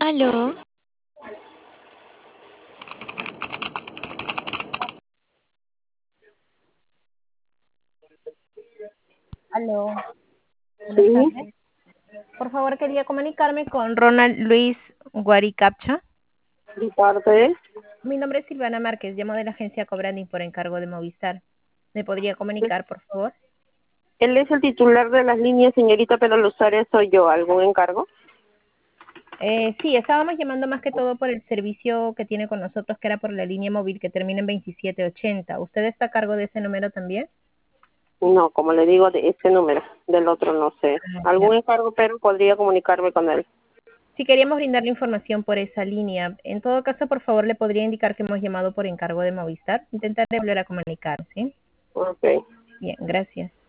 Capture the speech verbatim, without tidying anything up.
Aló, Aló, buenas sí, tardes. Por favor, quería comunicarme con Ronald Luis Guaricapcha. de parte. Mi nombre es Silvana Márquez, llamo de la agencia Cobranding por encargo de Movistar. ¿Me podría comunicar, por favor? Él es el titular de las líneas, señorita, pero los usuarios soy yo. ¿Algún encargo? Eh, sí, estábamos llamando más que todo por el servicio que tiene con nosotros, que era por la línea móvil que termina en veintisiete ochenta. ¿Usted está a cargo de ese número también? No, como le digo, de este número, del otro no sé. Ah, ya. ¿Algún encargo, pero podría comunicarme con él? Sí, queríamos brindarle información por esa línea. En todo caso, por favor, le podría indicar que hemos llamado por encargo de Movistar. Intentaré volver a comunicar, ¿sí? Ok. Bien, gracias.